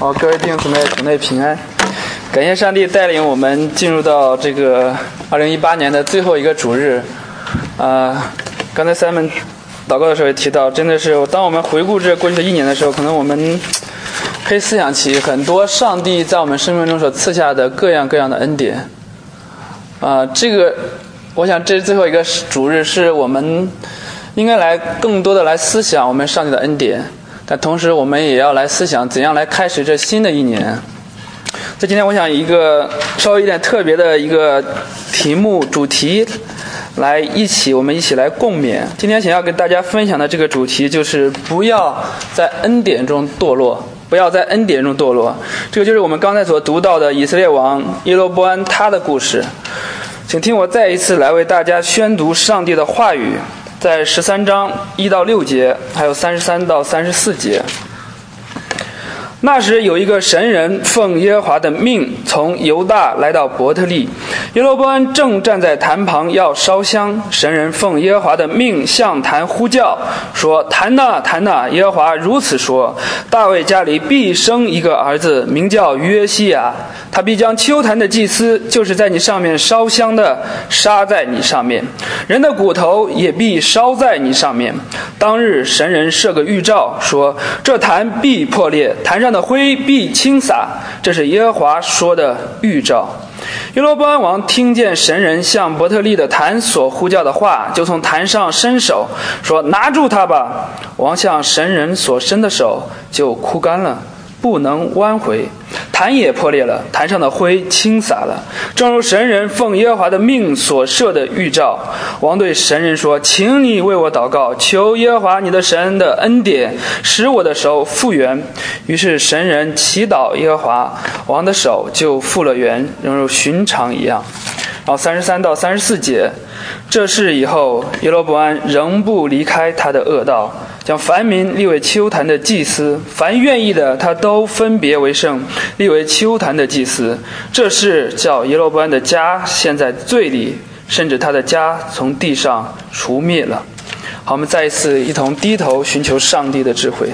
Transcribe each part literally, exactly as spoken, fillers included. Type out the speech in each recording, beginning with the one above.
好，各位弟兄姊妹，主内平安。感谢上帝带领我们进入到这个二零一八年的最后一个主日。啊、呃，刚才 Simon 祷告的时候也提到，真的是当我们回顾这过去的一年的时候，可能我们可以思想起很多上帝在我们生命中所赐下的各样各样的恩典。啊、呃，这个我想这是最后一个主日，是我们应该来更多的来思想我们上帝的恩典。但同时我们也要来思想怎样来开始这新的一年。在今天我想一个稍微有点特别的一个题目主题来一起我们一起来共勉。今天想要跟大家分享的这个主题就是不要在恩典中堕落，不要在恩典中堕落。这个就是我们刚才所读到的以色列王耶罗波安他的故事。请听我再一次来为大家宣读上帝的话语，在十三章一到六节，还有三十三到三十四节。那时有一个神人奉耶和华的命从犹大来到伯特利，耶罗波安正站在坛旁要烧香，神人奉耶和华的命向坛呼叫说：坛哪坛哪，耶和华如此说，大卫家里必生一个儿子，名叫约西亚，他必将丘坛的祭司，就是在你上面烧香的，杀在你上面，人的骨头也必烧在你上面。当日神人设个预兆说，这坛必破裂，坛上的灰必倾洒，这是耶和华说的预兆。耶罗波安王听见神人向伯特利的坛所呼叫的话，就从坛上伸手说：拿住他吧。王向神人所伸的手就枯干了，不能弯回，坛也破裂了，坛上的灰倾洒了，正如神人奉耶和华的命所设的预兆。王对神人说：请你为我祷告，求耶和华你的神的恩典，使我的手复原。于是神人祈祷耶和华，王的手就复了原，仍如寻常一样。然后三十三到三十四节，这事以后，耶罗波安仍不离开他的恶道，将凡民立为丘坛的祭司，凡愿意的他都分别为圣，立为丘坛的祭司。这事叫耶罗波安的家陷在罪里，甚至他的家从地上除灭了。好，我们再一次一同低头寻求上帝的智慧。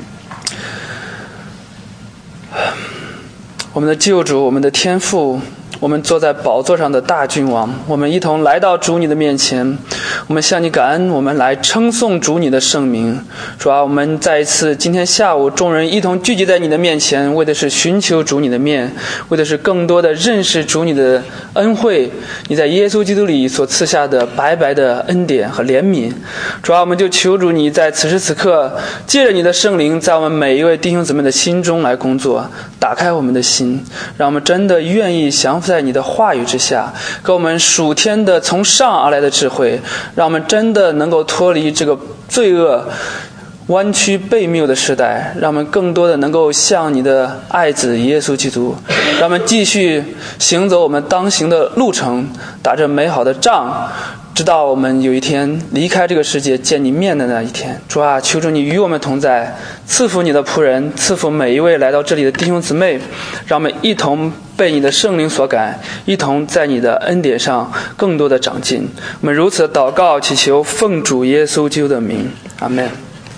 我们的救主，我们的天父，我们坐在宝座上的大君王，我们一同来到主你的面前，我们向你感恩，我们来称颂主你的圣名。主啊，我们再一次今天下午众人一同聚集在你的面前，为的是寻求主你的面，为的是更多的认识主你的恩惠，你在耶稣基督里所赐下的白白的恩典和怜悯。主啊，我们就求主你在此时此刻借着你的圣灵在我们每一位弟兄姊妹的心中来工作，打开我们的心，让我们真的愿意降服在你的话语之下，给我们属天的从上而来的智慧，让我们真的能够脱离这个罪恶弯曲悖谬的时代，让我们更多的能够像你的爱子耶稣基督，让我们继续行走我们当行的路程，打着美好的仗，直到我们有一天离开这个世界见你面的那一天。主啊，求主你与我们同在，赐福你的仆人，赐福每一位来到这里的弟兄姊妹，让我们一同被你的圣灵所感，一同在你的恩典上更多的长进。我们如此祷告祈求，奉主耶稣基督的名，阿们。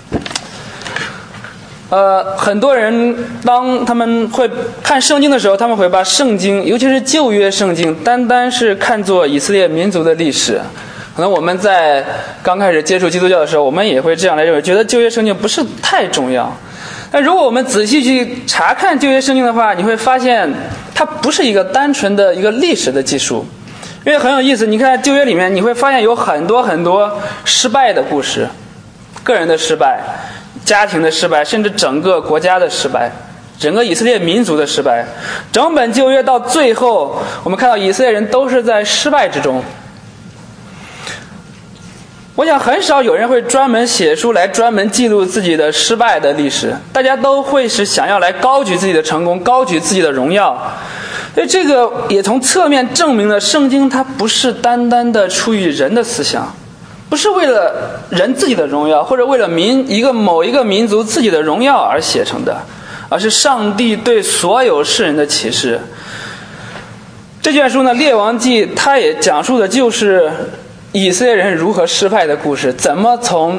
呃，很多人当他们会看圣经的时候，他们会把圣经，尤其是旧约圣经，单单是看作以色列民族的历史。可能我们在刚开始接触基督教的时候，我们也会这样来认为，觉得旧约圣经不是太重要。但如果我们仔细去查看旧约圣经的话，你会发现它不是一个单纯的一个历史的记述。因为很有意思，你看旧约里面你会发现有很多很多失败的故事，个人的失败，家庭的失败，甚至整个国家的失败，整个以色列民族的失败。整本旧约到最后，我们看到以色列人都是在失败之中。我想很少有人会专门写书来专门记录自己的失败的历史，大家都会是想要来高举自己的成功，高举自己的荣耀。所以这个也从侧面证明了圣经它不是单单的出于人的思想，不是为了人自己的荣耀，或者为了民一个某一个民族自己的荣耀而写成的，而是上帝对所有世人的启示。这卷书呢，《列王记》它也讲述的就是以色列人如何失败的故事，怎么从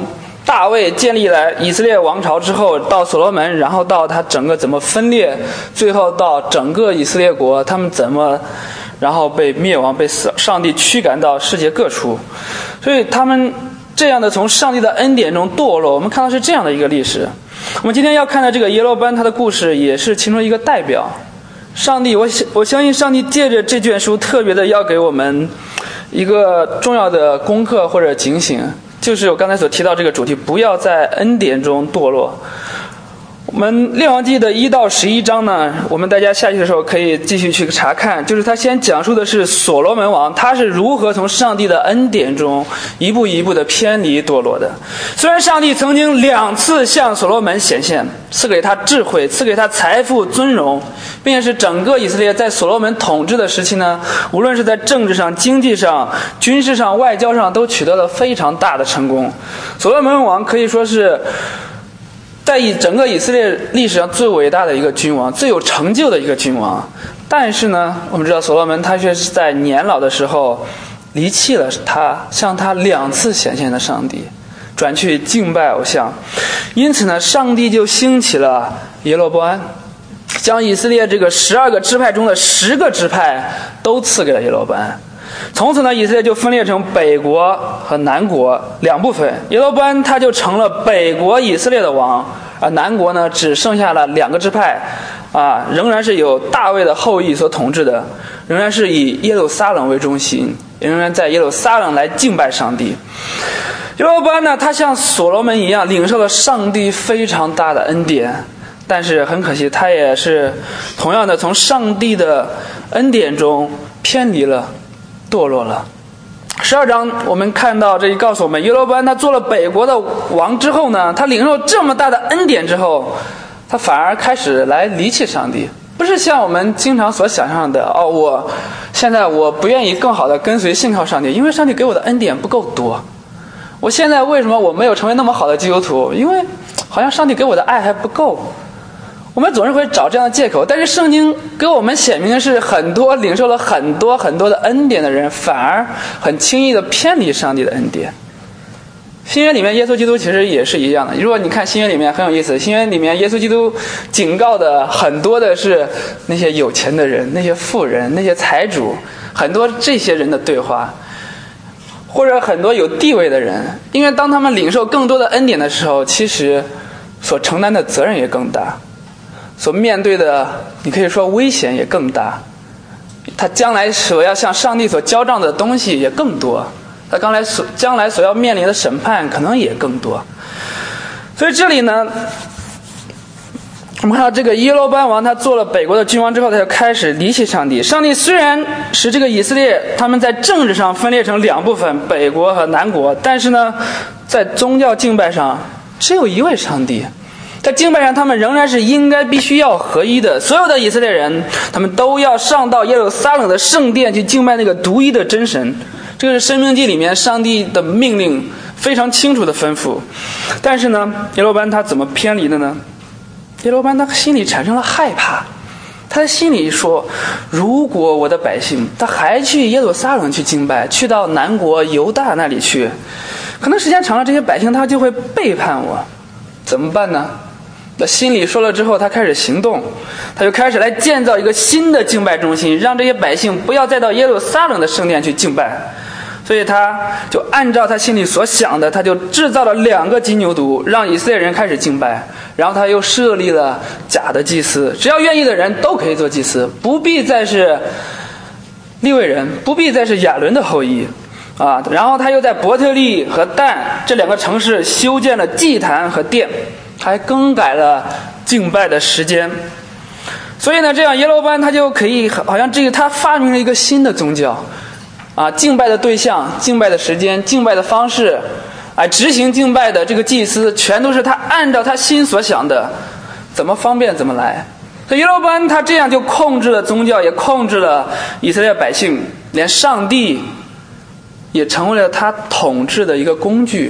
大卫建立了以色列王朝之后，到所罗门，然后到他整个怎么分裂，最后到整个以色列国他们怎么然后被灭亡，被上帝驱赶到世界各处。所以他们这样的从上帝的恩典中堕落，我们看到是这样的一个历史。我们今天要看的这个耶罗波安他的故事也是其中一个代表。上帝，我我相信上帝借着这卷书特别的要给我们一个重要的功课或者警醒，就是我刚才所提到这个主题，不要在恩典中堕落。我们列王记的一到十一章呢，我们大家下去的时候可以继续去查看，就是他先讲述的是所罗门王他是如何从上帝的恩典中一步一步的偏离堕落的。虽然上帝曾经两次向所罗门显现，赐给他智慧，赐给他财富尊荣，并且是整个以色列在所罗门统治的时期呢，无论是在政治上、经济上、军事上、外交上都取得了非常大的成功。所罗门王可以说是在以整个以色列历史上最伟大的一个君王，最有成就的一个君王。但是呢，我们知道所罗门他却是在年老的时候离弃了他向他两次显现的上帝，转去敬拜偶像。因此呢，上帝就兴起了耶罗波安，将以色列这个十二个支派中的十个支派都赐给了耶罗波安。从此呢，以色列就分裂成北国和南国两部分。耶罗波安他就成了北国以色列的王，而南国呢只剩下了两个支派，啊，仍然是由大卫的后裔所统治的，仍然是以耶路撒冷为中心，仍然在耶路撒冷来敬拜上帝。耶罗波安呢，他像所罗门一样领受了上帝非常大的恩典，但是很可惜，他也是同样的从上帝的恩典中偏离了，堕落了。十二章我们看到这里告诉我们，耶罗波安他做了北国的王之后呢，他领受这么大的恩典之后，他反而开始来离弃上帝。不是像我们经常所想象的，哦，我现在我不愿意更好的跟随信靠上帝，因为上帝给我的恩典不够多。我现在为什么我没有成为那么好的基督徒？因为好像上帝给我的爱还不够。我们总是会找这样的借口，但是圣经给我们显明的是，很多领受了很多很多的恩典的人，反而很轻易的偏离上帝的恩典。新约里面耶稣基督其实也是一样的。如果你看新约里面很有意思，新约里面耶稣基督警告的很多的是那些有钱的人、那些富人、那些财主，很多这些人的对话，或者很多有地位的人，因为当他们领受更多的恩典的时候，其实所承担的责任也更大，所面对的你可以说危险也更大，他将来所要向上帝所交账的东西也更多，他将来所将来所要面临的审判可能也更多。所以这里呢，我们看到这个耶罗波安王他做了北国的君王之后，他就开始离弃上帝。上帝虽然使这个以色列他们在政治上分裂成两部分，北国和南国，但是呢，在宗教敬拜上只有一位上帝。在敬拜上他们仍然是应该必须要合一的，所有的以色列人他们都要上到耶路撒冷的圣殿去敬拜那个独一的真神。这个是申命记里面上帝的命令非常清楚的吩咐。但是呢，耶罗波安他怎么偏离的呢？耶罗波安他心里产生了害怕，他的心里说，如果我的百姓他还去耶路撒冷去敬拜，去到南国犹大那里去，可能时间长了这些百姓他就会背叛我，怎么办呢？那心里说了之后，他开始行动，他就开始来建造一个新的敬拜中心，让这些百姓不要再到耶路撒冷的圣殿去敬拜。所以他就按照他心里所想的，他就制造了两个金牛犊，让以色列人开始敬拜。然后他又设立了假的祭司，只要愿意的人都可以做祭司，不必再是利未人，不必再是亚伦的后裔啊。然后他又在伯特利和但这两个城市修建了祭坛和殿，还更改了敬拜的时间。所以呢，这样耶罗波安他就可以好像这个他发明了一个新的宗教啊，敬拜的对象、敬拜的时间、敬拜的方式，哎，执行敬拜的这个祭司，全都是他按照他心所想的，怎么方便怎么来。所以耶罗波安他这样就控制了宗教，也控制了以色列百姓，连上帝也成为了他统治的一个工具。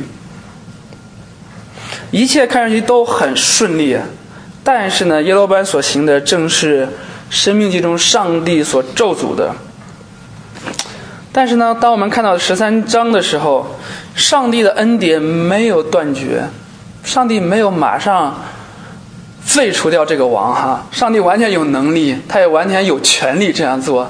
一切看上去都很顺利，但是呢，耶罗波安所行的正是申命记中上帝所咒诅的。 但是呢，当我们看到十三章的时候，上帝的恩典没有断绝，上帝没有马上废除掉这个王哈，上帝完全有能力，他也完全有权利这样做。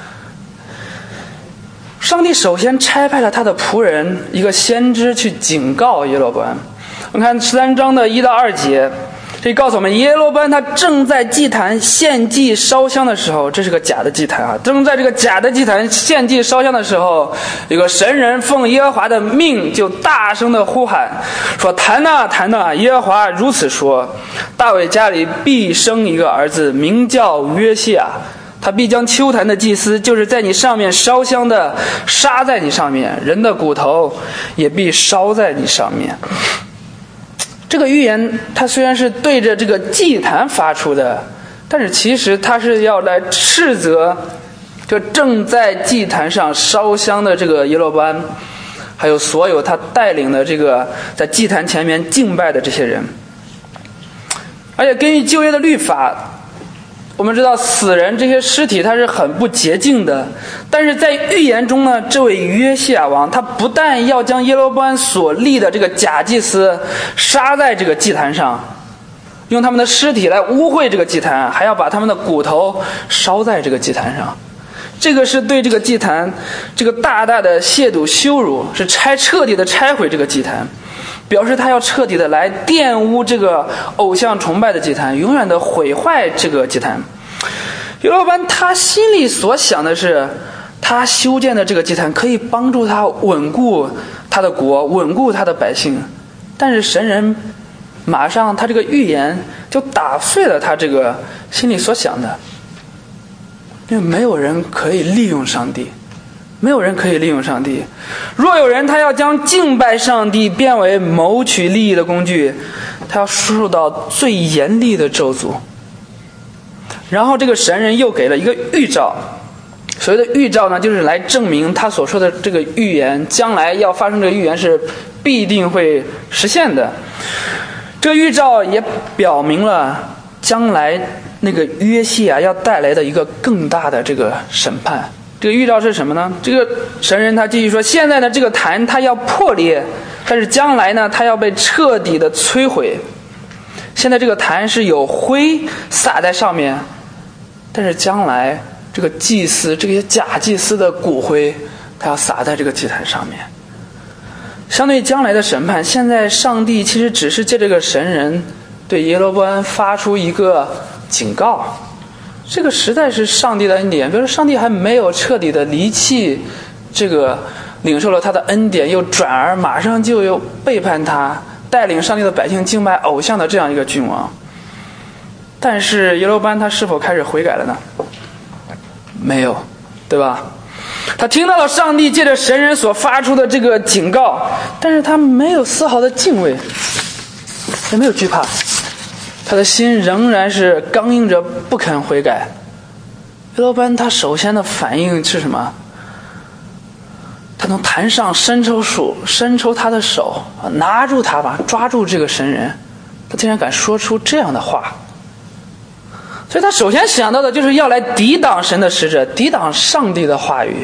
上帝首先差派了他的仆人一个先知去警告耶罗波安。我们看十三章的一到二节，这告诉我们耶罗波安他正在祭坛献祭烧香的时候，这是个假的祭坛啊！正在这个假的祭坛献祭烧香的时候，有个神人奉耶和华的命就大声的呼喊说：弹哪弹哪！耶和华如此说，大卫家里必生一个儿子，名叫约西亚，他必将丘坛的祭司，就是在你上面烧香的，杀在你上面，人的骨头也必烧在你上面。这个预言它虽然是对着这个祭坛发出的，但是其实它是要来斥责这正在祭坛上烧香的这个耶罗波安，还有所有他带领的这个在祭坛前面敬拜的这些人。而且根据旧约的律法，我们知道死人这些尸体它是很不洁净的，但是在预言中呢，这位约西亚王他不但要将耶罗波安所立的这个假祭司杀在这个祭坛上，用他们的尸体来污秽这个祭坛，还要把他们的骨头烧在这个祭坛上。这个是对这个祭坛这个大大的亵渎羞辱，是拆彻底的拆毁这个祭坛，表示他要彻底的来玷污这个偶像崇拜的祭坛，永远的毁坏这个祭坛。耶罗波安他心里所想的是，他修建的这个祭坛可以帮助他稳固他的国，稳固他的百姓，但是神人马上他这个预言就打碎了他这个心里所想的。因为没有人可以利用上帝，没有人可以利用上帝。若有人他要将敬拜上帝变为谋取利益的工具，他要受到最严厉的咒诅。然后这个神人又给了一个预兆，所谓的预兆呢，就是来证明他所说的这个预言将来要发生，这个预言是必定会实现的。这个预兆也表明了将来那个约西亚要带来的一个更大的这个审判。这个预兆是什么呢？这个神人他继续说，现在呢这个坛它要破裂，但是将来呢它要被彻底的摧毁。现在这个坛是有灰撒在上面，但是将来这个祭司，这些假祭司的骨灰它要撒在这个祭坛上面。相对于将来的审判，现在上帝其实只是借这个神人对耶罗波安发出一个警告，这个实在是上帝的恩典。比如说上帝还没有彻底的离弃这个领受了他的恩典，又转而马上就又背叛他，带领上帝的百姓敬拜偶像的这样一个君王。但是耶罗波安他是否开始悔改了呢？没有，对吧？他听到了上帝借着神人所发出的这个警告，但是他没有丝毫的敬畏，也没有惧怕，他的心仍然是刚硬着不肯悔改。耶罗波安他首先的反应是什么？他从坛上伸出手，伸出他的手，拿住他吧，抓住这个神人。他竟然敢说出这样的话，所以他首先想到的就是要来抵挡神的使者，抵挡上帝的话语。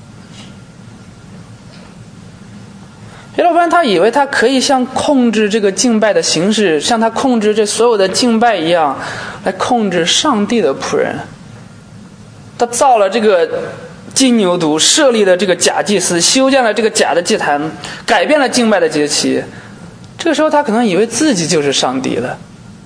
耶罗波安他以为他可以像控制这个敬拜的形式，像他控制这所有的敬拜一样，来控制上帝的仆人。他造了这个金牛犊，设立了这个假祭司，修建了这个假的祭坛，改变了敬拜的节期。这个时候他可能以为自己就是上帝了，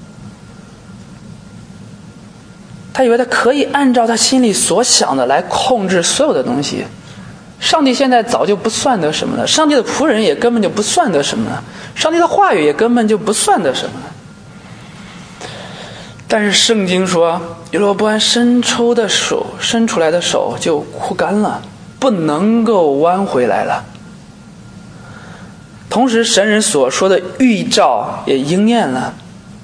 他以为他可以按照他心里所想的来控制所有的东西。上帝现在早就不算得什么了，上帝的仆人也根本就不算得什么了，上帝的话语也根本就不算得什么了。但是圣经说，耶罗波安伸出的手，伸出来的手就枯干了，不能够弯回来了。同时神人所说的预兆也应验了，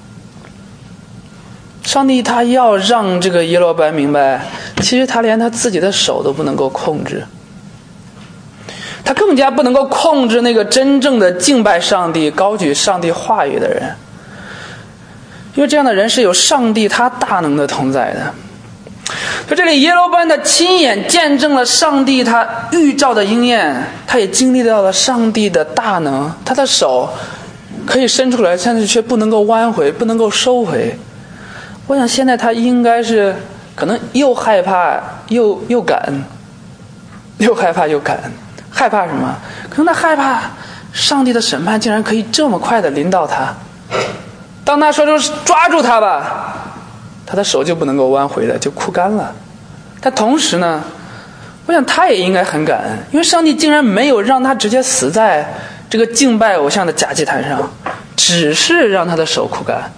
上帝他要让这个耶罗波安明白，其实他连他自己的手都不能够控制，他更加不能够控制那个真正的敬拜上帝、高举上帝话语的人，因为这样的人是有上帝他大能的同在的。 说这里耶罗波安他亲眼见证了上帝他预兆的应验，他也经历到了上帝的大能，他的手可以伸出来，但是却不能够弯回，不能够收回。我想现在他应该是可能又害怕又又感，又害怕又感。害怕什么？可能他害怕上帝的审判竟然可以这么快的临到他。当他说出抓住他吧，他的手就不能够弯回了，就枯干了。但同时呢，我想他也应该很感恩，因为上帝竟然没有让他直接死在这个敬拜偶像的假祭坛上，只是让他的手枯干。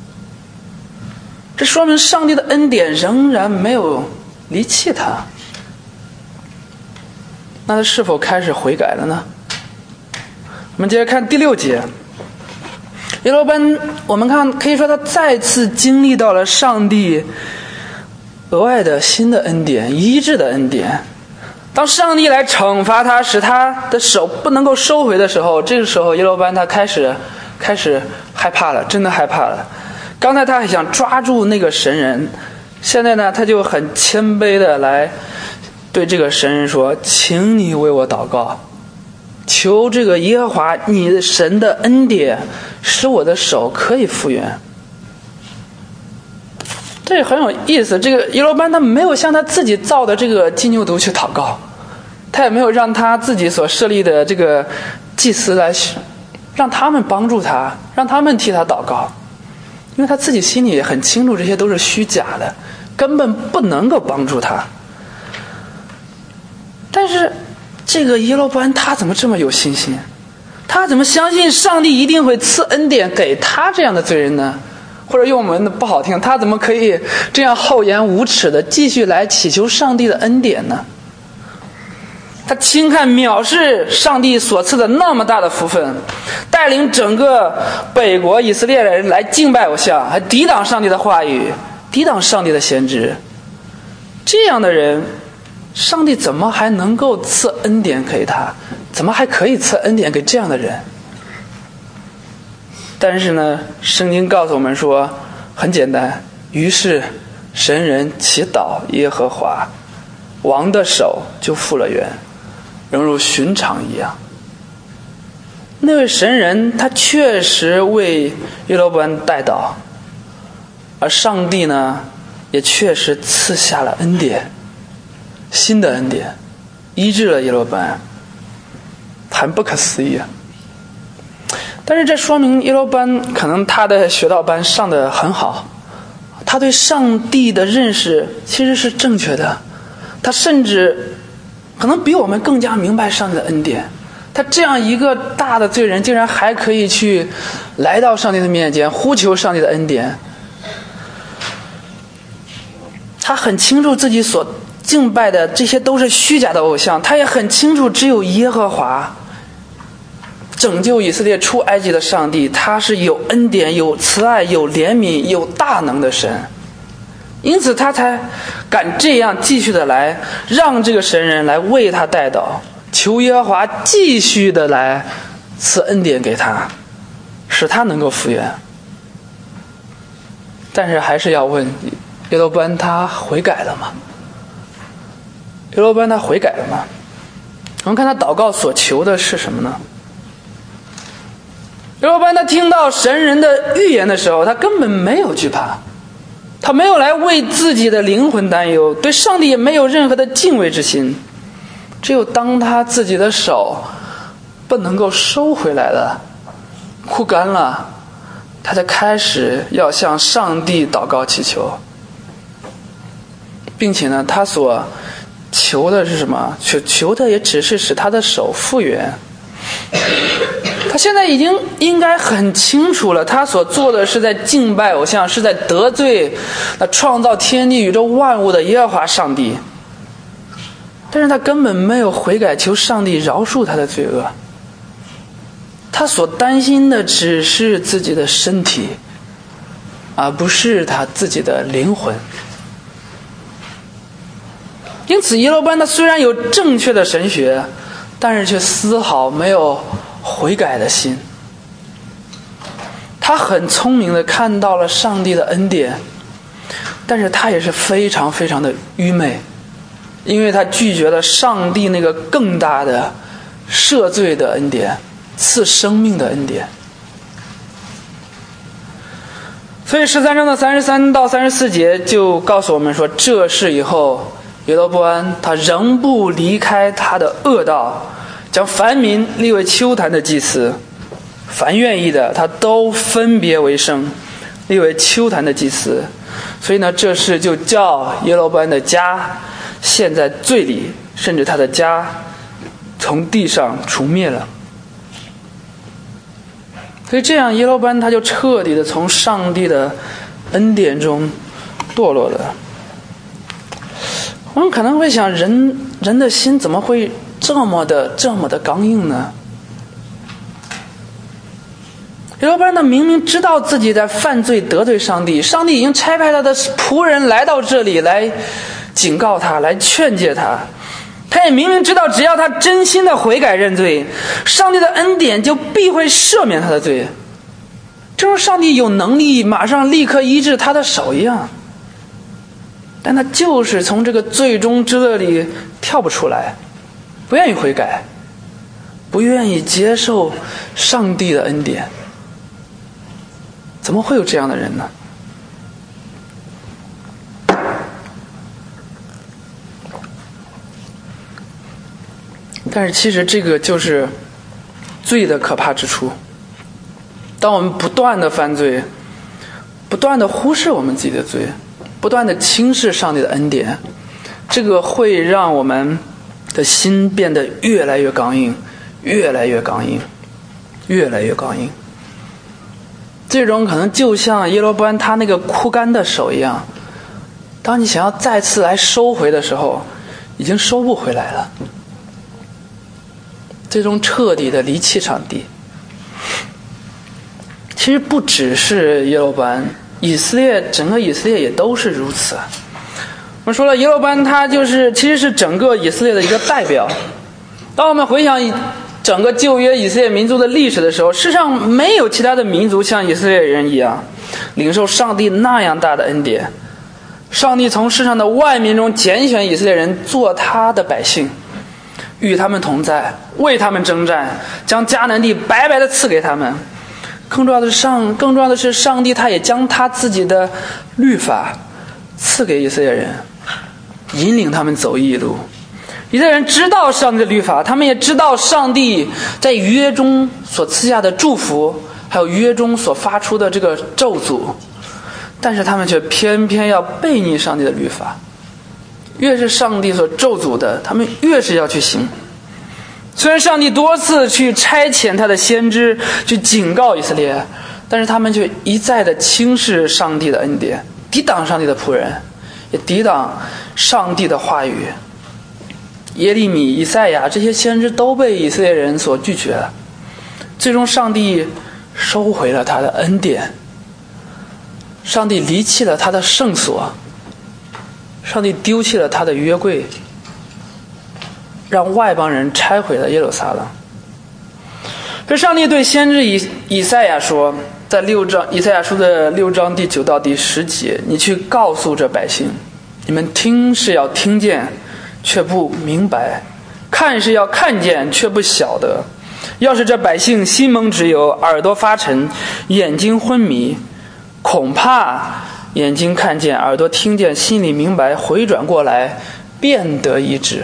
这说明上帝的恩典仍然没有离弃他。那他是否开始悔改了呢？我们接着看第六节。耶罗波安，我们看可以说他再次经历到了上帝额外的新的恩典，医治的恩典。当上帝来惩罚他，使他的手不能够收回的时候，这个时候耶罗波安他开始开始害怕了，真的害怕了。刚才他还想抓住那个神人，现在呢他就很谦卑的来对这个神人说，请你为我祷告，求这个耶和华你的神的恩典使我的手可以复原。这也很有意思，这个耶罗波安他没有向他自己造的这个金牛犊去祷告，他也没有让他自己所设立的这个祭司来让他们帮助他，让他们替他祷告，因为他自己心里也很清楚这些都是虚假的，根本不能够帮助他。但是这个耶罗波安他怎么这么有信心？他怎么相信上帝一定会赐恩典给他这样的罪人呢？或者用我们的不好听，他怎么可以这样厚颜无耻的继续来祈求上帝的恩典呢？他轻看藐视上帝所赐的那么大的福分，带领整个北国以色列人来敬拜偶像，还抵挡上帝的话语，抵挡上帝的先知。这样的人，上帝怎么还能够赐恩典给他？怎么还可以赐恩典给这样的人？但是呢，圣经告诉我们说很简单，于是神人祈祷耶和华，王的手就复了原，仍如寻常一样。那位神人他确实为耶罗波安代祷，而上帝呢也确实赐下了恩典，新的恩典，医治了耶罗波安，很不可思议啊！但是这说明耶罗波安可能他的学道班上得很好，他对上帝的认识其实是正确的，他甚至可能比我们更加明白上帝的恩典。他这样一个大的罪人，竟然还可以去来到上帝的面前，呼求上帝的恩典。他很清楚自己所敬拜的这些都是虚假的偶像，他也很清楚只有耶和华拯救以色列出埃及的上帝，他是有恩典、有慈爱、有怜悯、有大能的神。因此他才敢这样继续的来让这个神人来为他代祷，求耶和华继续的来赐恩典给他，使他能够复原。但是还是要问，耶罗波安他悔改了吗？耶罗波安他悔改了吗？我们看他祷告所求的是什么呢？耶罗波安他听到神人的预言的时候，他根本没有惧怕，他没有来为自己的灵魂担忧，对上帝也没有任何的敬畏之心。只有当他自己的手不能够收回来了，枯干了，他才开始要向上帝祷告祈求，并且呢，他所求的是什么？求求的也只是使他的手复原。他现在已经应该很清楚了，他所做的是在敬拜偶像，是在得罪那创造天地宇宙万物的耶和华上帝。但是他根本没有悔改，求上帝饶恕他的罪恶。他所担心的只是自己的身体，而不是他自己的灵魂。因此耶罗波安他虽然有正确的神学，但是却丝毫没有悔改的心。他很聪明地看到了上帝的恩典， 但是他也是非常非常的愚昧，因为他拒绝了上帝那个更大的赦罪的恩典，赐生命的恩典。所以十三章的三十三到三十四节就告诉我们说，这事以后耶罗波安他仍不离开他的恶道，将凡民立为丘坛的祭司，凡愿意的他都分别为圣，立为丘坛的祭司。所以呢，这事就叫耶罗波安的家陷在罪里，甚至他的家从地上除灭了。所以这样耶罗波安他就彻底的从上帝的恩典中堕落了。我们可能会想，人人的心怎么会这么的这么的刚硬呢？耶罗波安他明明知道自己在犯罪得罪上帝，上帝已经差派他的仆人来到这里来警告他，来劝诫他。他也明明知道，只要他真心的悔改认罪，上帝的恩典就必会赦免他的罪，正如上帝有能力马上立刻医治他的手一样。但他就是从这个罪中之乐里跳不出来，不愿意悔改，不愿意接受上帝的恩典。怎么会有这样的人呢？但是其实这个就是罪的可怕之处。当我们不断的犯罪，不断的忽视我们自己的罪，不断的轻视上帝的恩典，这个会让我们的心变得越来越刚硬，越来越刚硬，越来越刚硬。这种可能就像耶罗波安他那个枯干的手一样，当你想要再次来收回的时候，已经收不回来了。这种彻底的离弃上帝，其实不只是耶罗波安，以色列整个以色列也都是如此。我们说了，耶罗波安他就是其实是整个以色列的一个代表。当我们回想整个旧约以色列民族的历史的时候，世上没有其他的民族像以色列人一样领受上帝那样大的恩典。上帝从世上的万民中拣选以色列人做他的百姓，与他们同在，为他们征战，将迦南地白白的赐给他们。更重要的是上，更重要的是上帝他也将他自己的律法赐给以色列人，引领他们走义路。以色列人知道上帝的律法，他们也知道上帝在约中所赐下的祝福，还有约中所发出的这个咒诅，但是他们却偏偏要背逆上帝的律法。越是上帝所咒诅的，他们越是要去行。虽然上帝多次去差遣他的先知去警告以色列，但是他们却一再的轻视上帝的恩典，抵挡上帝的仆人，也抵挡上帝的话语。耶利米、以赛亚这些先知都被以色列人所拒绝了，最终上帝收回了他的恩典，上帝离弃了他的圣所，上帝丢弃了他的约柜，让外邦人拆毁了耶路撒冷。所以上帝对先知以以赛亚说，在六章以赛亚书的六章第九到第十节，你去告诉这百姓，你们听是要听见却不明白，看是要看见却不晓得。要是这百姓心蒙脂油，耳朵发沉，眼睛昏迷，恐怕眼睛看见，耳朵听见，心里明白，回转过来，变得医治。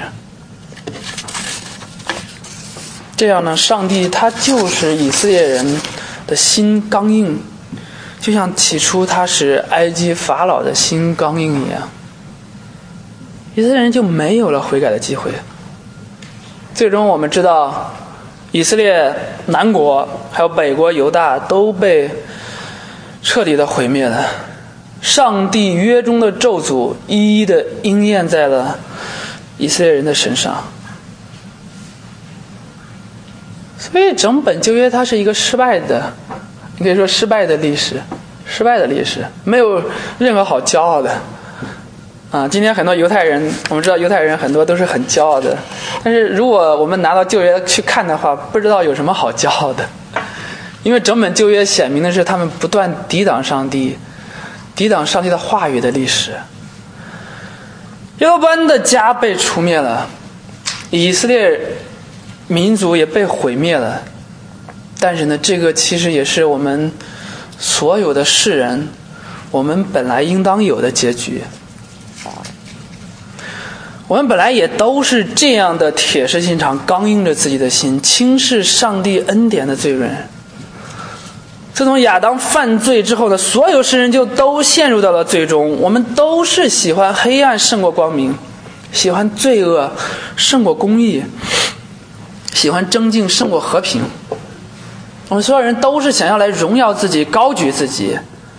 这样呢，上帝他就是以色列人的心刚硬，就像起初他使埃及法老的心刚硬一样，以色列人就没有了悔改的机会。最终我们知道，以色列南国还有北国犹大都被彻底的毁灭了，上帝约中的咒诅一一的应验在了以色列人的身上。所以整本旧约它是一个失败的，你可以说失败的历史，失败的历史，没有任何好骄傲的啊！今天很多犹太人，我们知道犹太人很多都是很骄傲的，但是如果我们拿到旧约去看的话，不知道有什么好骄傲的，因为整本旧约显明的是他们不断抵挡上帝， 抵挡上帝的话语的历史。耶罗波安的家被除灭了，以色列民族也被毁灭了，但是呢，这个其实也是我们所有的世人我们本来应当有的结局。我们本来也都是这样的铁石心肠，刚硬着自己的心，轻视上帝恩典的罪人。自从亚当犯罪之后呢，所有世人就都陷入到了罪中。我们都是喜欢黑暗胜过光明，喜欢罪恶胜过公义，喜欢争竞胜过和平。我们所有人都是想要来荣耀自己，高举自己，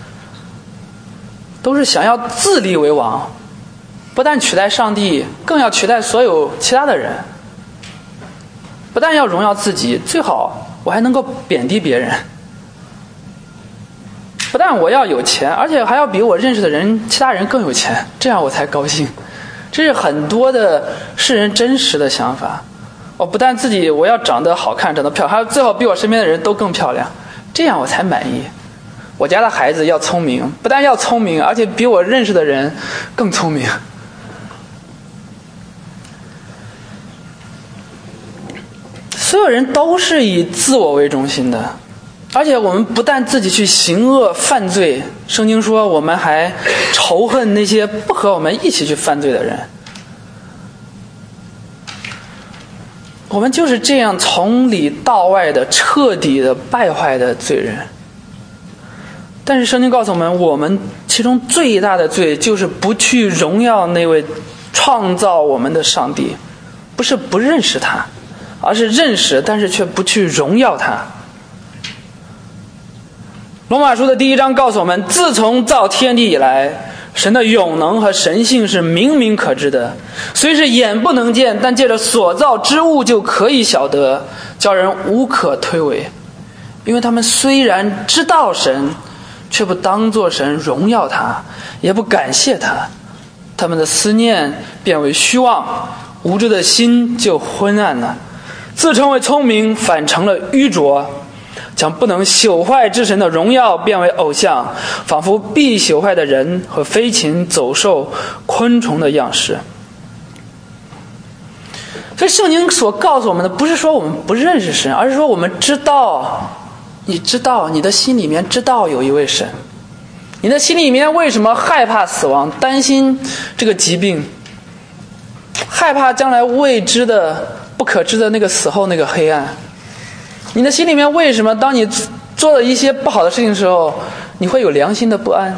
都是想要自立为王，不但取代上帝，更要取代所有其他的人。不但要荣耀自己，最好我还能够贬低别人。不但我要有钱，而且还要比我认识的人其他人更有钱，这样我才高兴。这是很多的世人真实的想法。我不但自己我要长得好看，长得漂亮，还有最好比我身边的人都更漂亮，这样我才满意。我家的孩子要聪明，不但要聪明，而且比我认识的人更聪明。所有人都是以自我为中心的，而且我们不但自己去行恶犯罪，圣经说我们还仇恨那些不和我们一起去犯罪的人。我们就是这样从里到外的彻底的败坏的罪人。但是圣经告诉我们，我们其中最大的罪就是不去荣耀那位创造我们的上帝，不是不认识他，而是认识但是却不去荣耀他。罗马书的第一章告诉我们，自从造天地以来，神的永能和神性是明明可知的，虽是眼不能见，但借着所造之物就可以晓得，叫人无可推诿。因为他们虽然知道神，却不当作神荣耀他，也不感谢他，他们的思念变为虚妄，无知的心就昏暗了，自称为聪明，反成了愚拙，将不能朽坏之神的荣耀变为偶像，仿佛必朽坏的人和飞禽走兽昆虫的样式。所以圣经所告诉我们的，不是说我们不认识神，而是说我们知道，你知道，你的心里面知道有一位神，你的心里面为什么害怕死亡，担心这个疾病，害怕将来未知的不可知的那个死后那个黑暗。你的心里面为什么当你做了一些不好的事情的时候，你会有良心的不安？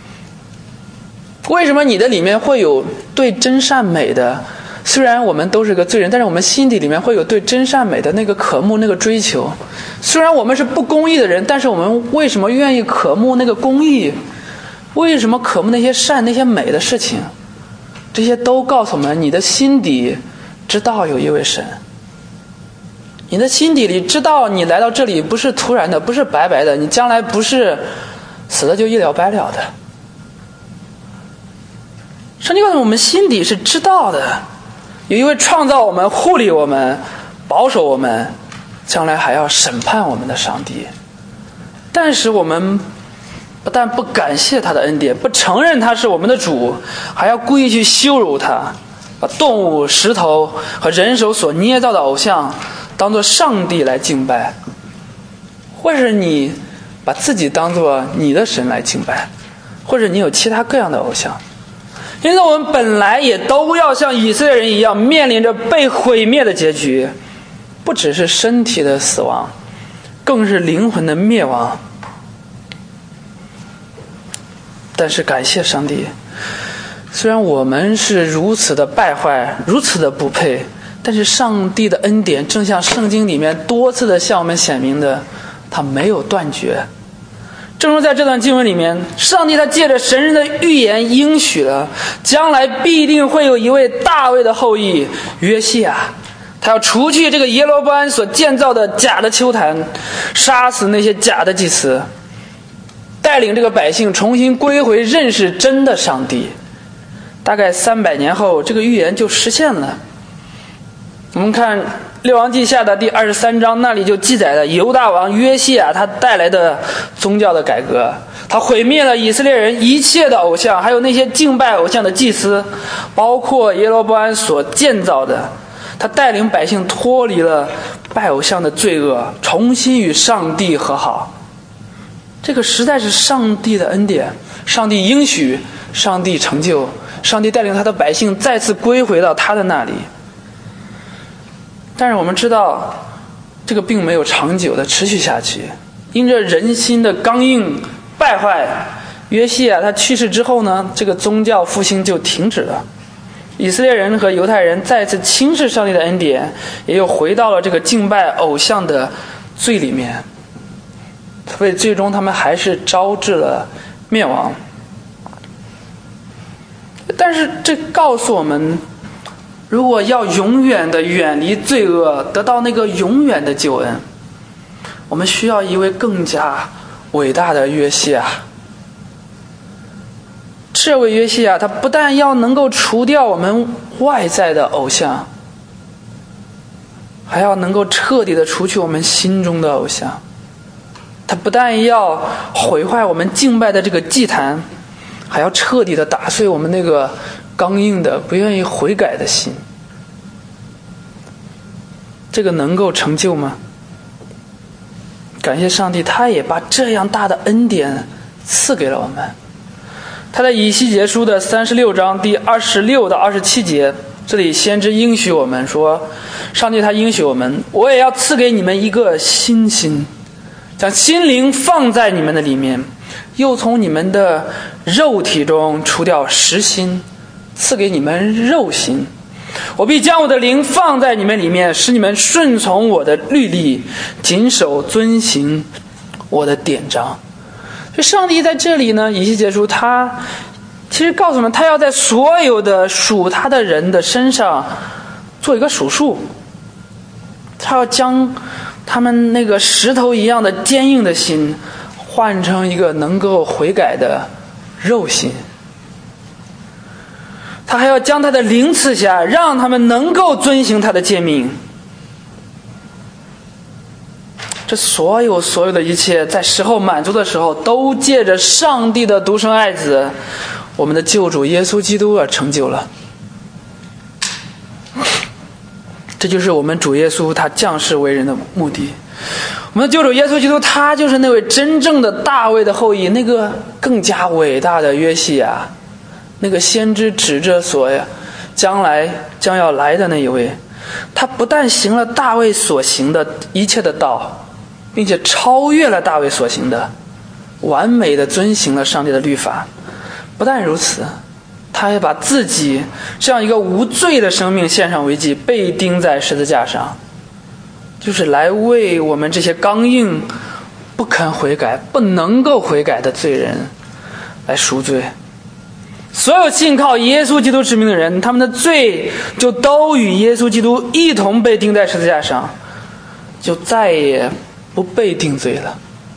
为什么你的里面会有对真善美的，虽然我们都是个罪人，但是我们心底里面会有对真善美的那个渴慕，那个追求。虽然我们是不公义的人，但是我们为什么愿意渴慕那个公义？为什么渴慕那些善那些美的事情？这些都告诉我们，你的心底知道有一位神，你的心底里知道你来到这里不是突然的，不是白白的，你将来不是死了就一了百了的。圣经告诉我们，心底是知道的，有一位创造我们、护理我们、保守我们，将来还要审判我们的上帝。但是我们不但不感谢他的恩典，不承认他是我们的主，还要故意去羞辱他，把动物、石头和人手所捏造的偶像当作上帝来敬拜，或者你把自己当作你的神来敬拜，或者你有其他各样的偶像。因此我们本来也都要像以色列人一样，面临着被毁灭的结局，不只是身体的死亡，更是灵魂的灭亡。但是感谢上帝，虽然我们是如此的败坏，如此的不配，但是上帝的恩典正像圣经里面多次的向我们显明的，他没有断绝。正如在这段经文里面，上帝他借着神人的预言应许了，将来必定会有一位大卫的后裔约西亚，他要除去这个耶罗波安所建造的假的丘坛，杀死那些假的祭司，带领这个百姓重新归回认识真的上帝。大概三百年后，这个预言就实现了。我们看列王记下的第二十三章，那里就记载了犹大王约西亚他带来的宗教的改革。他毁灭了以色列人一切的偶像，还有那些敬拜偶像的祭司，包括耶罗波安所建造的。他带领百姓脱离了拜偶像的罪恶，重新与上帝和好。这个实在是上帝的恩典，上帝应许，上帝成就，上帝带领他的百姓再次归回到他的那里。但是我们知道，这个并没有长久的持续下去，因着人心的刚硬败坏，约西亚他去世之后呢，这个宗教复兴就停止了。以色列人和犹太人再次轻视上帝的恩典，也又回到了这个敬拜偶像的罪里面，所以最终他们还是招致了灭亡。但是这告诉我们，如果要永远的远离罪恶，得到那个永远的救恩，我们需要一位更加伟大的约西亚。这位约西亚他不但要能够除掉我们外在的偶像，还要能够彻底的除去我们心中的偶像。他不但要毁坏我们敬拜的这个祭坛，还要彻底的打碎我们那个刚硬的不愿意悔改的心。这个能够成就吗？感谢上帝，他也把这样大的恩典赐给了我们。他在以西结书的三十六章第二十六到二十七节，这里先知应许我们说，上帝他应许我们，我也要赐给你们一个新心，将心灵放在你们的里面，又从你们的肉体中除掉实心，赐给你们肉心。我必将我的灵放在你们里面，使你们顺从我的律例，谨守遵行我的典章。所以上帝在这里呢，以西结书他其实告诉我们，他要在所有的属他的人的身上做一个数数，他要将他们那个石头一样的坚硬的心换成一个能够悔改的肉心。他还要将他的灵赐下，让他们能够遵行他的诫命。这所有所有的一切，在时候满足的时候，都借着上帝的独生爱子，我们的救主耶稣基督而成就了。这就是我们主耶稣他降世为人的目的。我们的救主耶稣基督，他就是那位真正的大卫的后裔，那个更加伟大的约西亚，那个先知指着所将来将要来的那一位。他不但行了大卫所行的一切的道，并且超越了大卫所行的，完美的遵行了上帝的律法。不但如此，他还把自己这样一个无罪的生命献上为祭，被钉在十字架上，就是来为我们这些刚硬不肯悔改不能够悔改的罪人来赎罪。所有信靠耶稣基督之名的人，他们的罪就都与耶稣基督一同被钉在十字架上，就再也不被定罪了。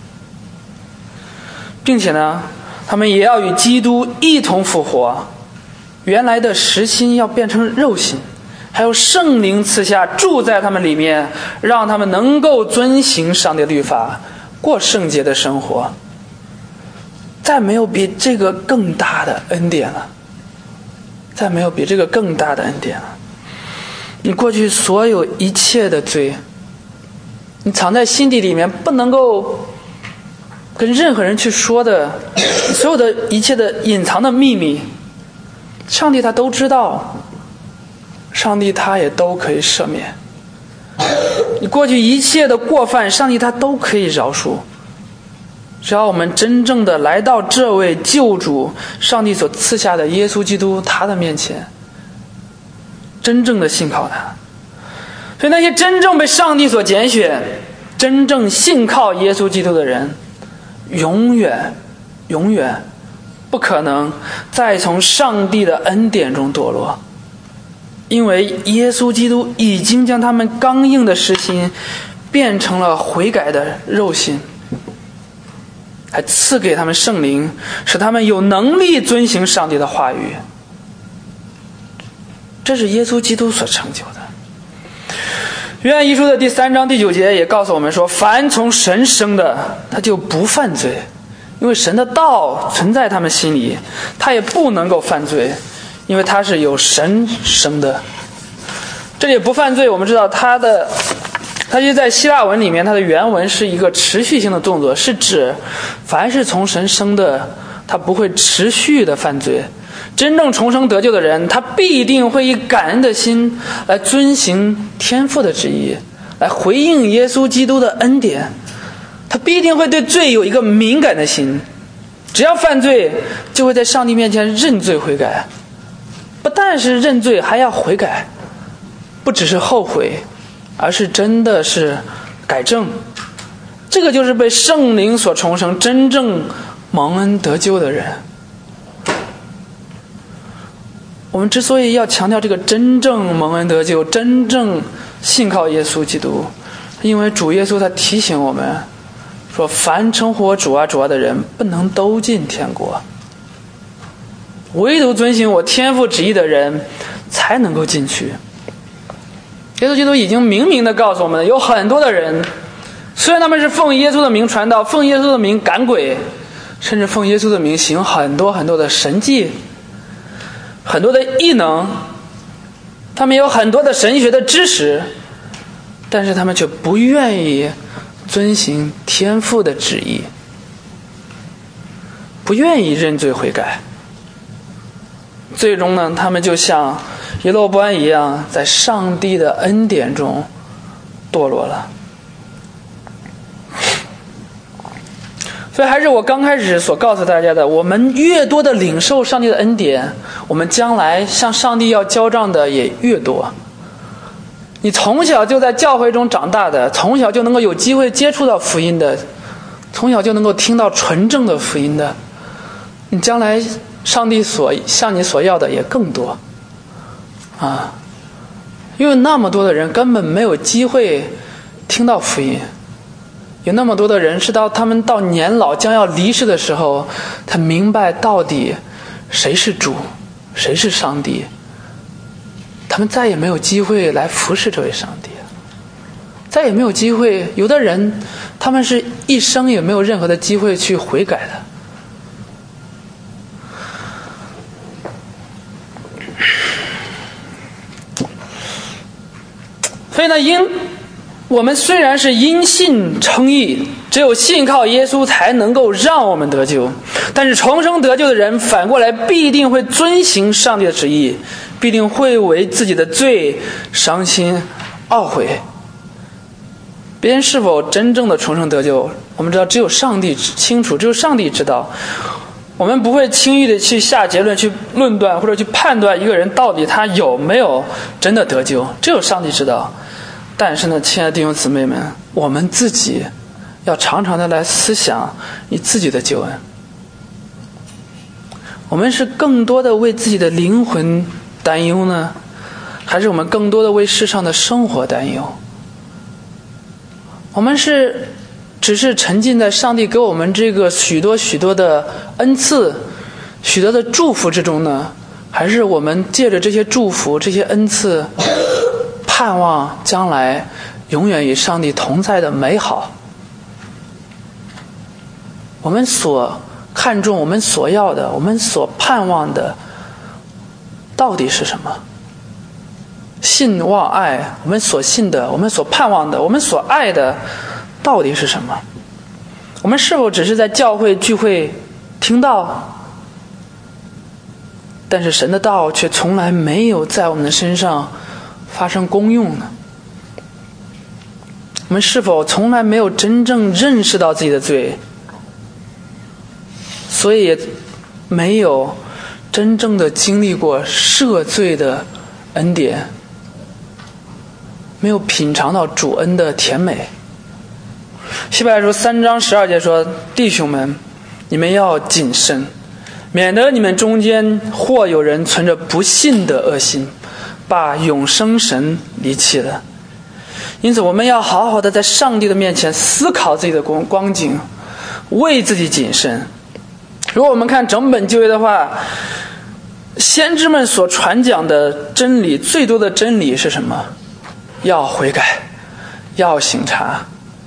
并且呢，他们也要与基督一同复活，原来的实心要变成肉心，还有圣灵赐下住在他们里面，让他们能够遵行上帝的律法，过圣洁的生活。再没有比这个更大的恩典了，再没有比这个更大的恩典了。你过去所有一切的罪，你藏在心底里面不能够跟任何人去说的，所有的一切的隐藏的秘密，上帝他都知道，上帝他也都可以赦免。你过去一切的过犯，上帝他都可以饶恕。只要我们真正的来到这位救主上帝所赐下的耶稣基督他的面前，真正的信靠他。所以那些真正被上帝所拣选，真正信靠耶稣基督的人，永远永远不可能再从上帝的恩典中堕落，因为耶稣基督已经将他们刚硬的实心变成了悔改的肉心，还赐给他们圣灵，使他们有能力遵行上帝的话语。这是耶稣基督所成就的。 约翰一书的第三章第九节也告诉我们说，凡从神生的，他就不犯罪，因为神的道存在他们心里，他也不能够犯罪，因为他是有神生的。这里不犯罪，我们知道他的它就在希腊文里面，它的原文是一个持续性的动作，是指凡是从神生的，他不会持续的犯罪。真正重生得救的人，他必定会以感恩的心来遵行天父的旨意，来回应耶稣基督的恩典。他必定会对罪有一个敏感的心，只要犯罪就会在上帝面前认罪悔改。不但是认罪，还要悔改，不只是后悔，而是真的是改正。这个就是被圣灵所重生，真正蒙恩得救的人。我们之所以要强调这个真正蒙恩得救，真正信靠耶稣基督，因为主耶稣他提醒我们说，凡称呼我主啊主啊的人，不能都进天国，唯独遵行我天父旨意的人才能够进去。耶稣基督已经明明地告诉我们，有很多的人，虽然他们是奉耶稣的名传道，奉耶稣的名赶鬼，甚至奉耶稣的名行很多很多的神迹，很多的异能，他们有很多的神学的知识，但是他们却不愿意遵行天父的旨意，不愿意认罪悔改。最终呢，他们就像耶罗波安一样，在上帝的恩典中堕落了。所以还是我刚开始所告诉大家的，我们越多的领受上帝的恩典，我们将来向上帝要交账的也越多。你从小就在教会中长大的，从小就能够有机会接触到福音的，从小就能够听到纯正的福音的，你将来上帝所向你所要的也更多啊！因为那么多的人根本没有机会听到福音，有那么多的人是到他们到年老将要离世的时候，他明白到底谁是主，谁是上帝，他们再也没有机会来服侍这位上帝，再也没有机会。有的人他们是一生也没有任何的机会去悔改的。所以呢，因我们虽然是因信称义，只有信靠耶稣才能够让我们得救，但是重生得救的人反过来必定会遵行上帝的旨意，必定会为自己的罪伤心懊悔。别人是否真正的重生得救，我们知道只有上帝清楚，只有上帝知道。我们不会轻易的去下结论，去论断或者去判断一个人到底他有没有真的得救，只有上帝知道。但是呢，亲爱的弟兄姊妹们，我们自己要常常的来思想你自己的救恩。我们是更多的为自己的灵魂担忧呢，还是我们更多的为世上的生活担忧？我们是只是沉浸在上帝给我们这个许多许多的恩赐、许多的祝福之中呢，还是我们借着这些祝福、这些恩赐，盼望将来永远与上帝同在的美好？我们所看重、我们所要的、我们所盼望的到底是什么？信望爱，我们所信的、我们所盼望的、我们所爱的到底是什么？我们是否只是在教会聚会听到，但是神的道却从来没有在我们的身上发生功用呢？我们是否从来没有真正认识到自己的罪，所以也没有真正的经历过赦罪的恩典，没有品尝到主恩的甜美？希伯来书三章十二节说，弟兄们，你们要谨慎，免得你们中间或有人存着不信的恶心，把永生神离弃了。因此我们要好好的在上帝的面前思考自己的光光景，为自己谨慎。如果我们看整本旧约的话，先知们所传讲的真理，最多的真理是什么？要悔改， 要省察，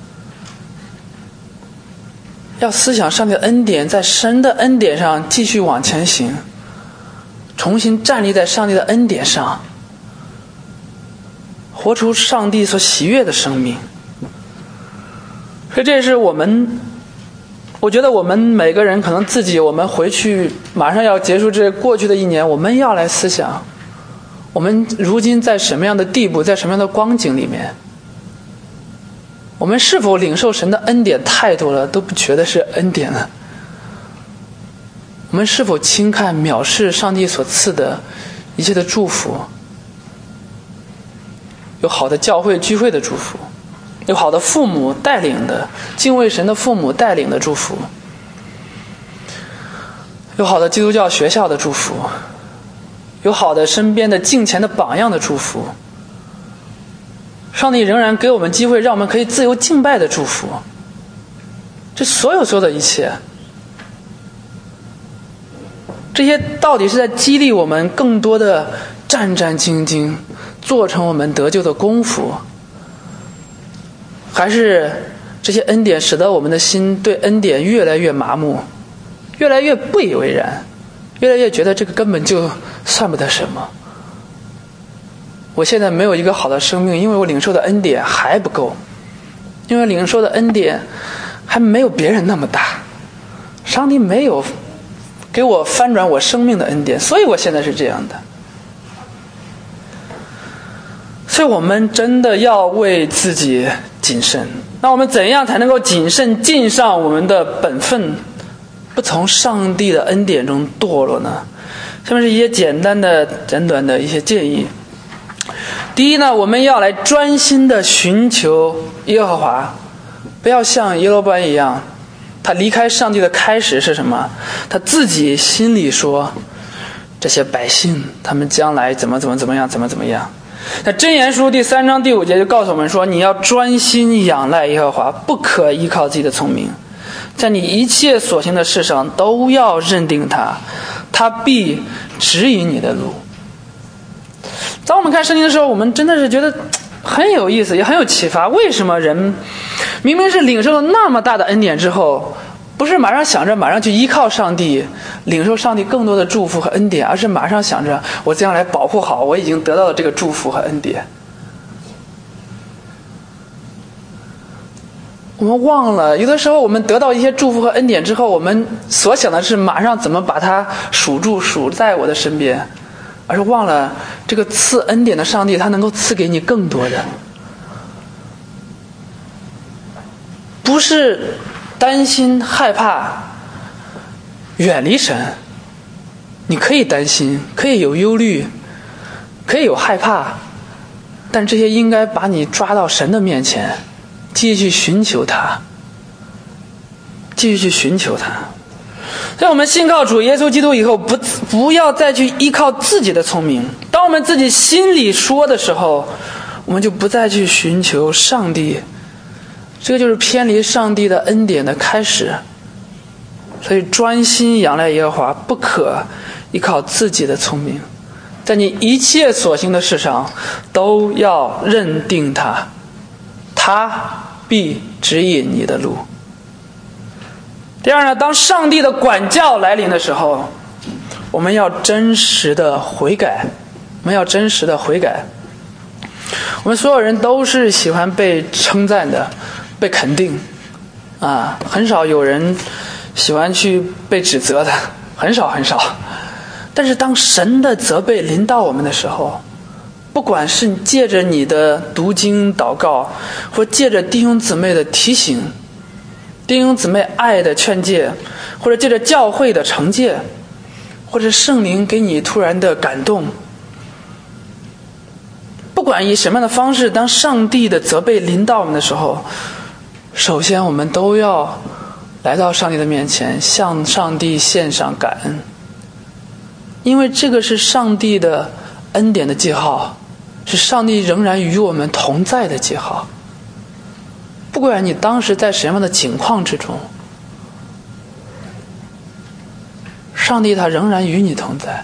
要思想上帝的恩典，在神的恩典上继续往前行，重新站立在上帝的恩典上，活出上帝所喜悦的生命。所以这是我们，我觉得我们每个人可能自己，我们回去马上要结束这过去的一年，我们要来思想，我们如今在什么样的地步，在什么样的光景里面，我们是否领受神的恩典太多了，都不觉得是恩典了？我们是否轻看藐视上帝所赐的一切的祝福？有好的教会聚会的祝福，有好的父母带领的敬畏神的父母带领的祝福，有好的基督教学校的祝福，有好的身边的敬虔的榜样的祝福，上帝仍然给我们机会，让我们可以自由敬拜的祝福。这所有所有的一切，这些到底是在激励我们更多的战战兢兢，做成我们得救的功夫，还是这些恩典使得我们的心对恩典越来越麻木，越来越不以为然，越来越觉得这个根本就算不得什么？我现在没有一个好的生命，因为我领受的恩典还不够，因为领受的恩典还没有别人那么大，上帝没有给我翻转我生命的恩典，所以我现在是这样的。所以我们真的要为自己谨慎。那我们怎样才能够谨慎尽上我们的本分，不从上帝的恩典中堕落呢？下面是一些简单的简短的一些建议。第一呢，我们要来专心的寻求耶和华，不要像耶罗波安一样，他离开上帝的开始是什么？他自己心里说，这些百姓他们将来怎么怎么怎么样，怎么怎么样。那箴言书第三章第五节就告诉我们说，你要专心仰赖耶和华，不可依靠自己的聪明，在你一切所行的事上都要认定他，他必指引你的路。当我们看圣经的时候，我们真的是觉得很有意思，也很有启发。为什么人明明是领受了那么大的恩典之后，不是马上想着马上去依靠上帝，领受上帝更多的祝福和恩典，而是马上想着我这样来保护好我已经得到的这个祝福和恩典？我们忘了，有的时候我们得到一些祝福和恩典之后，我们所想的是马上怎么把它数住，数在我的身边，而是忘了这个赐恩典的上帝，他能够赐给你更多的。不是担心害怕远离神，你可以担心，可以有忧虑，可以有害怕，但这些应该把你抓到神的面前，继续寻求他，继续去寻求他。所以我们信靠主耶稣基督以后，不不要再去依靠自己的聪明。当我们自己心里说的时候，我们就不再去寻求上帝，这个就是偏离上帝的恩典的开始。所以专心仰赖耶和华，不可依靠自己的聪明，在你一切所行的事上都要认定他，他必指引你的路。第二呢，当上帝的管教来临的时候，我们要真实的悔改，我们要真实的悔改。我们所有人都是喜欢被称赞的，被肯定啊，很少有人喜欢去被指责的，很少很少。但是当神的责备临到我们的时候，不管是借着你的读经祷告，或借着弟兄姊妹的提醒，弟兄姊妹爱的劝诫，或者借着教会的惩戒，或者圣灵给你突然的感动，不管以什么样的方式，当上帝的责备临到我们的时候，首先我们都要来到上帝的面前，向上帝献上感恩，因为这个是上帝的恩典的记号，是上帝仍然与我们同在的记号。不管你当时在什么样的境况之中，上帝他仍然与你同在。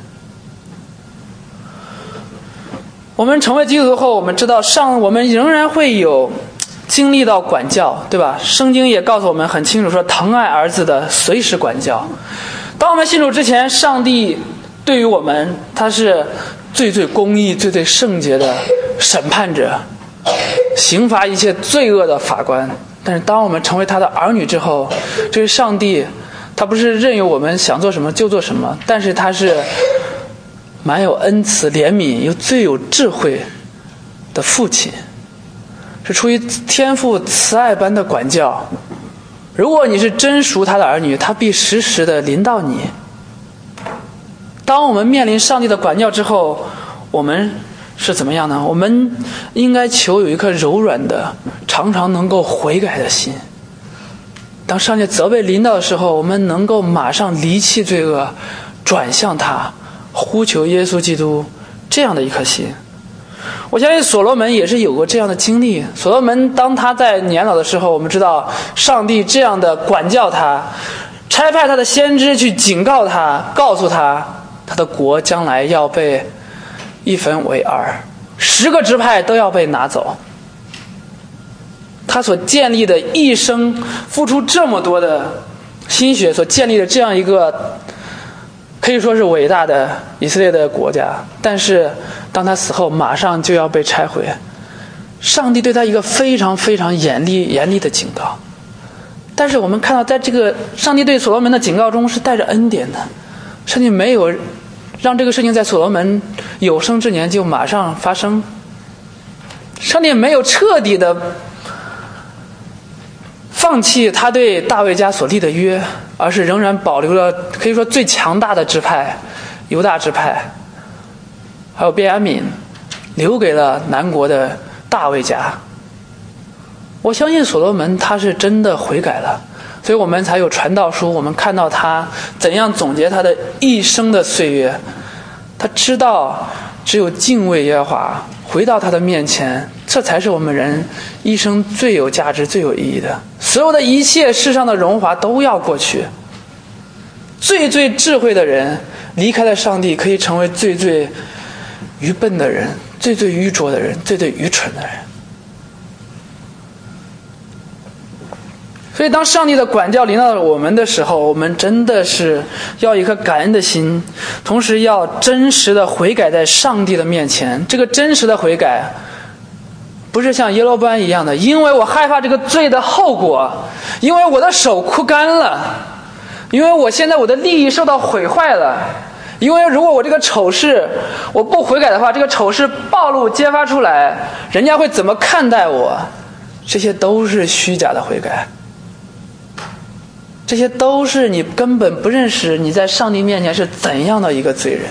我们成为基督徒后，我们知道上我们仍然会有经历到管教，对吧？圣经也告诉我们很清楚说，疼爱儿子的随时管教。当我们信主之前，上帝对于我们，他是最最公义、最最圣洁的审判者，刑罚一切罪恶的法官。但是当我们成为他的儿女之后，这位上帝他不是任由我们想做什么就做什么，但是他是满有恩慈怜悯又最有智慧的父亲，是出于天父慈爱般的管教。如果你是真属他的儿女，他必时时的临到你。当我们面临上帝的管教之后，我们是怎么样呢？我们应该求有一颗柔软的常常能够悔改的心。当上帝责备临到的时候，我们能够马上离弃罪恶，转向他，呼求耶稣基督，这样的一颗心。我相信所罗门也是有过这样的经历。所罗门当他在年老的时候，我们知道上帝这样的管教他，差派他的先知去警告他，告诉他他的国将来要被一分为二，十个支派都要被拿走。他所建立的一生付出这么多的心血所建立的这样一个可以说是伟大的以色列的国家，但是当他死后马上就要被拆毁。上帝对他一个非常非常严厉严厉的警告。但是我们看到在这个上帝对所罗门的警告中是带着恩典的，上帝没有让这个事情在所罗门有生之年就马上发生，上帝没有彻底的放弃他对大卫家所立的约，而是仍然保留了可以说最强大的支派犹大支派，还有便雅悯，留给了南国的大卫家。我相信所罗门他是真的悔改了，所以我们才有传道书，我们看到他怎样总结他的一生的岁月。他知道只有敬畏耶和华，回到他的面前，这才是我们人一生最有价值最有意义的。所有的一切世上的荣华都要过去，最最智慧的人离开了上帝，可以成为最最愚笨的人，最最愚拙的人，最最愚蠢的人。所以当上帝的管教临到我们的时候，我们真的是要一颗感恩的心，同时要真实的悔改在上帝的面前。这个真实的悔改不是像耶罗波安一样的，因为我害怕这个罪的后果，因为我的手枯干了，因为我现在我的利益受到毁坏了，因为如果我这个丑事我不悔改的话，这个丑事暴露揭发出来，人家会怎么看待我？这些都是虚假的悔改，这些都是你根本不认识你在上帝面前是怎样的一个罪人。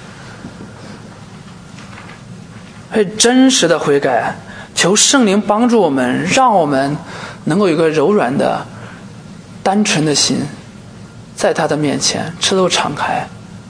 所以真实的悔改，求圣灵帮助我们，让我们能够有一个柔软的单纯的心，在他的面前赤露敞开，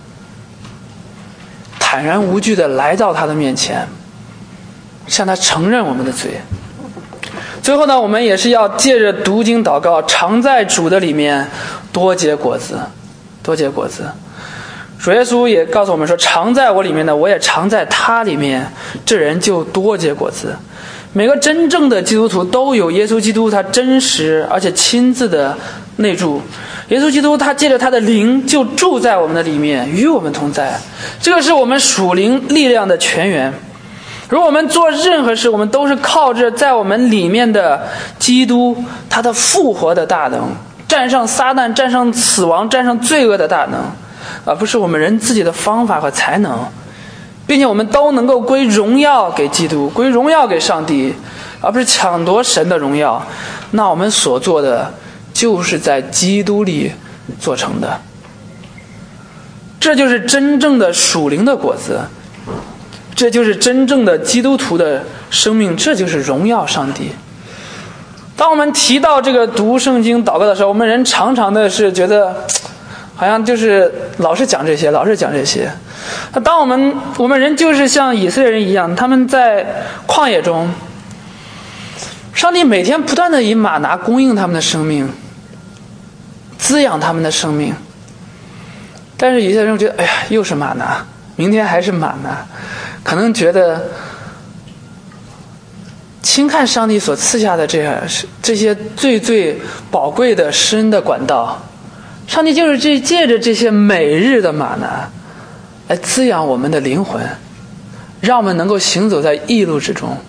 坦然无惧的来到他的面前，向他承认我们的罪。最后呢，我们也是要借着读经祷告，常在主的里面多结果子，多结果子。主耶稣也告诉我们说，常在我里面的，我也常在他里面，这人就多结果子。每个真正的基督徒都有耶稣基督他真实而且亲自的内住。耶稣基督他借着他的灵就住在我们的里面，与我们同在，这个是我们属灵力量的泉源。如果我们做任何事，我们都是靠着在我们里面的基督他的复活的大能，战胜撒旦，战胜死亡，战胜罪恶的大能，而不是我们人自己的方法和才能，并且我们都能够归荣耀给基督，归荣耀给上帝，而不是抢夺神的荣耀。那我们所做的就是在基督里做成的，这就是真正的属灵的果子，这就是真正的基督徒的生命，这就是荣耀上帝。当我们提到这个读圣经祷告的时候，我们人常常的是觉得好像就是老是讲这些老是讲这些。当我们我们人就是像以色列人一样，他们在旷野中，上帝每天不断的以玛拿供应他们的生命，滋养他们的生命。但是以色列人觉得，哎呀，又是玛拿，明天还是玛拿，可能觉得轻看上帝所赐下的这样这些最最宝贵的施恩的管道。上帝就是这借着这些每日的玛拿来滋养我们的灵魂，让我们能够行走在义路之中。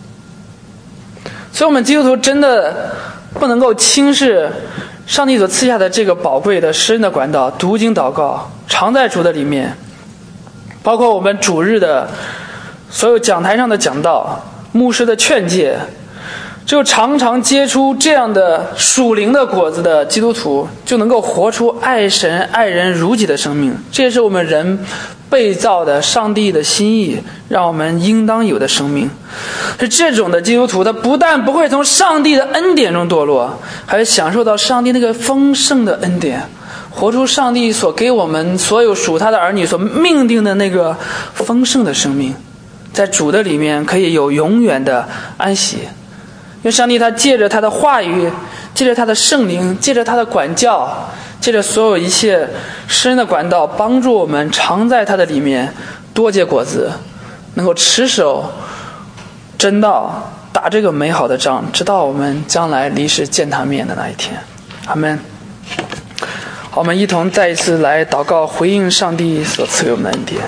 所以我们基督徒真的不能够轻视上帝所赐下的这个宝贵的施恩的管道，读经祷告，常在主的里面，包括我们主日的所有讲台上的讲道，牧师的劝诫，只有常常结出这样的属灵的果子的基督徒，就能够活出爱神爱人如己的生命。这也是我们人被造的上帝的心意，让我们应当有的生命。是这种的基督徒，他不但不会从上帝的恩典中堕落，还会享受到上帝那个丰盛的恩典，活出上帝所给我们所有属他的儿女所命定的那个丰盛的生命。在主的里面可以有永远的安息。因为上帝他借着他的话语，借着他的圣灵，借着他的管教，借着所有一切施恩的管道，帮助我们常在他的里面多结果子，能够持守真道，打这个美好的仗，直到我们将来离世见他面的那一天。阿们。好，我们一同再一次来祷告，回应上帝所赐给我们的恩典。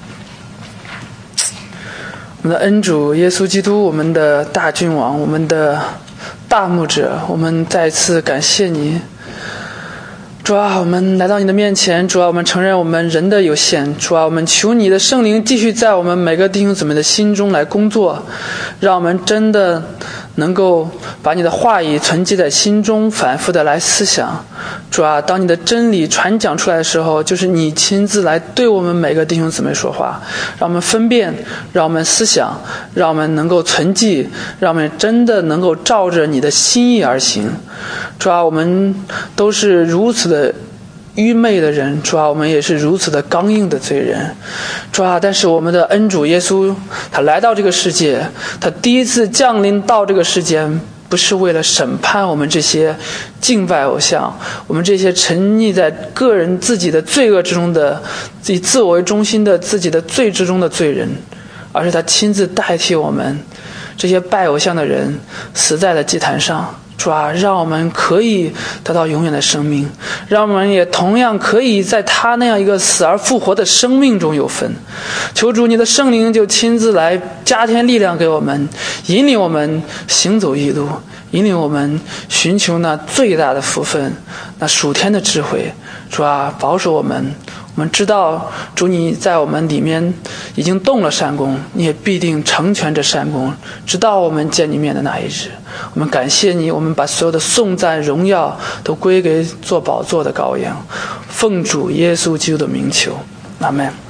我们的恩主耶稣基督，我们的大君王，我们的大牧者，我们再次感谢你。主啊，我们来到你的面前，主啊，我们承认我们人的有限，主啊，我们求你的圣灵继续在我们每个弟兄姊妹的心中来工作，让我们真的能够把你的话语存记在心中，反复的来思想。主啊，当你的真理传讲出来的时候，就是你亲自来对我们每个弟兄姊妹说话，让我们分辨，让我们思想，让我们能够存记，让我们真的能够照着你的心意而行。主啊，我们都是如此的愚昧的人，主啊，我们也是如此的刚硬的罪人，主啊，但是我们的恩主耶稣，他来到这个世界，他第一次降临到这个世间，不是为了审判我们这些敬拜偶像，我们这些沉溺在个人自己的罪恶之中的，以自我为中心的自己的罪之中的罪人，而是他亲自代替我们这些拜偶像的人，死在了祭坛上。主啊，让我们可以得到永远的生命，让我们也同样可以在他那样一个死而复活的生命中有份。求主你的圣灵就亲自来加添力量给我们，引领我们行走义路，引领我们寻求那最大的福分，那属天的智慧。主啊，保守我们，我们知道主你在我们里面已经动了善功，你也必定成全这善功，直到我们见你面的那一日。我们感谢你，我们把所有的颂赞荣耀都归给做宝座的羔羊，奉主耶稣基督的名求，阿们。